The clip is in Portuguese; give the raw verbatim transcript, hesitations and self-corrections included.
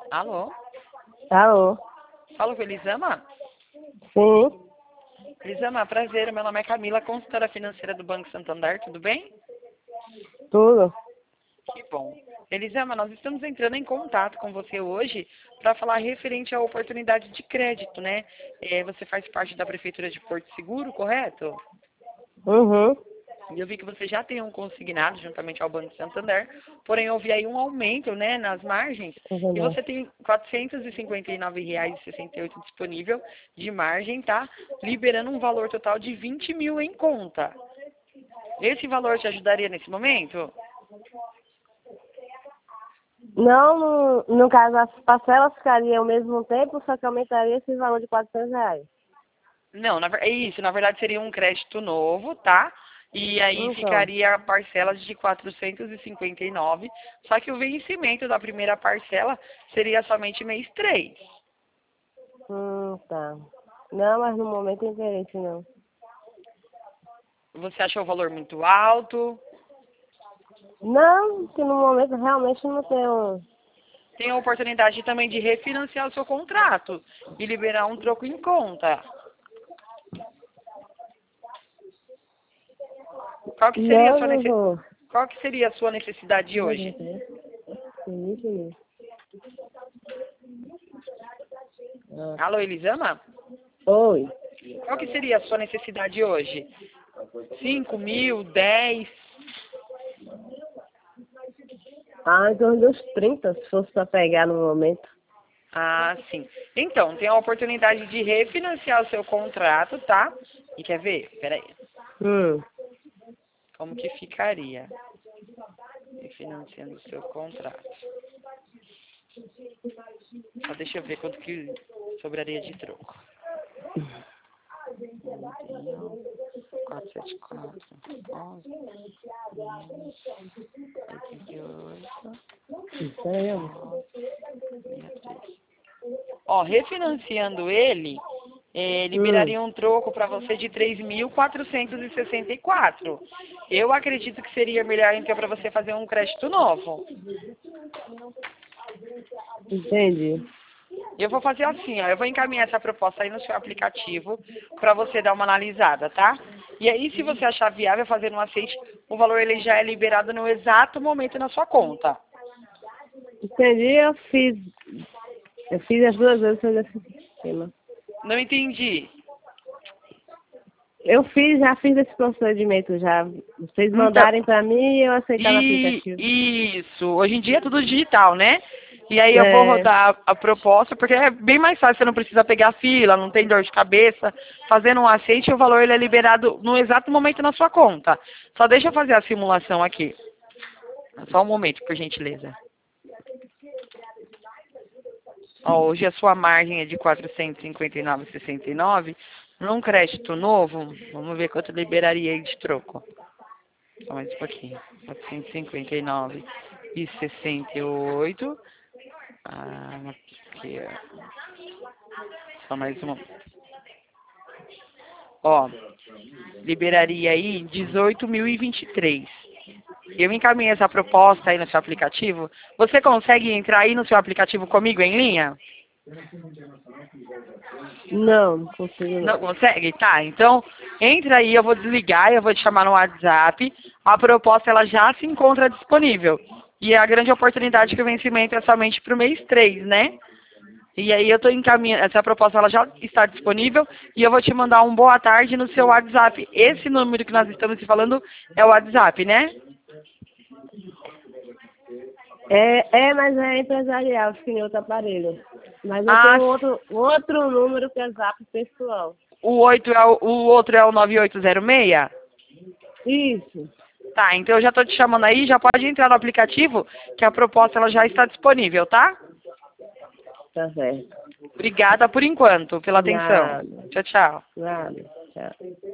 Alô? Alô? Falo com Elisama? Sim, Elisama, prazer. Meu nome é Camila, consultora financeira do Banco Santander. Tudo bem? tudo. Que bom. Elisama, nós estamos entrando em contato com você hoje para falar referente à oportunidade de crédito, né? É, você faz parte da Prefeitura de Porto Seguro, correto? Uhum. E eu vi que você já tem um consignado juntamente ao Banco Santander, porém houve aí um aumento, né, nas margens, e Entendeu? você tem quatrocentos e cinquenta e nove reais e sessenta e oito centavos disponível de margem, tá? Liberando um valor total de vinte mil em conta. Esse valor te ajudaria nesse momento? Não, no, no caso, as parcelas ficariam ao mesmo tempo, só que aumentaria esse valor de quatrocentos reais. Não, na, ver- é isso, na verdade seria um crédito novo, tá? E aí Então, ficaria parcelas de quatrocentos e cinquenta e nove, só que o vencimento da primeira parcela seria somente mês três. hum, tá. Não, mas no momento tem interesse não. Você achou o valor muito alto? Não, que no momento realmente não tenho. Tem a oportunidade também de refinanciar o seu contrato e liberar um troco em conta. Qual que seria a Não, sua, não nece- vou. Qual que seria a sua necessidade Não hoje? vou, né? Sim, sim. Ah. Alô, Elisama? Oi. Qual que seria a sua necessidade hoje? Cinco mil, dez? Ah, em torno dos trinta, se fosse para pegar no momento. Ah, sim. Então, tem a oportunidade de refinanciar o seu contrato, tá? E quer ver? Peraí. Hum. Como que ficaria? Refinanciando o seu contrato. Só deixa eu ver quanto que sobraria de troco. quatrocentos e setenta e quatro, onze, oitenta e oito, Isso aí, ó. sessenta e três. Ó, refinanciando ele, eh, Hum. liberaria um troco para você de três mil quatrocentos e sessenta e quatro. Eu acredito que seria melhor então para você fazer um crédito novo. Entendi. Eu vou fazer assim, ó, eu vou encaminhar essa proposta aí no seu aplicativo para você dar uma analisada, tá? E aí, se você achar viável fazer um aceite, o valor ele já é liberado no exato momento na sua conta. Entendi, eu fiz. Eu fiz as duas vezes nesse sistema. Não entendi. Eu fiz, já fiz esse procedimento já. Vocês Então, mandarem pra mim e eu aceitar no e aplicativo. isso, hoje em dia é tudo digital, né? E aí eu vou É, rodar a, a proposta, porque é bem mais fácil, você não precisa pegar fila, não tem dor de cabeça. Fazendo um aceite, o valor ele é liberado no exato momento na sua conta. Só deixa eu fazer a simulação aqui. Só um momento, por gentileza. Ó, hoje a sua margem é de quatrocentos e cinquenta e nove vírgula sessenta e nove. Num crédito novo, vamos ver quanto liberaria aí de troco. Só mais um pouquinho. quatrocentos e cinquenta e nove vírgula sessenta e oito. Ah, aqui, ó. Só mais uma. Ó, liberaria aí dezoito mil e vinte e três. Eu encaminhei essa proposta aí no seu aplicativo. Você consegue entrar aí no seu aplicativo comigo em linha? não, não consigo Não não. consegue? Tá, então entra aí, eu vou desligar, eu vou te chamar no WhatsApp. A proposta ela já se encontra disponível. E a grande oportunidade que o vencimento é somente para o mês três, né? E aí eu estou encaminhando, essa proposta ela já está disponível e eu vou te mandar um boa tarde no seu WhatsApp. Esse número que nós estamos te falando é o WhatsApp, né? É, é, mas é empresarial, fica em outro aparelho. Mas eu Ah, tenho outro, outro número que é zap pessoal. o oito é o, o outro é o nove oito zero seis? Isso, Tá, então eu já estou te chamando aí, já pode entrar no aplicativo que a proposta ela já está disponível, tá? tá certo. Obrigada por enquanto pela atenção. Nada, Tchau, tchau. nada. Tchau.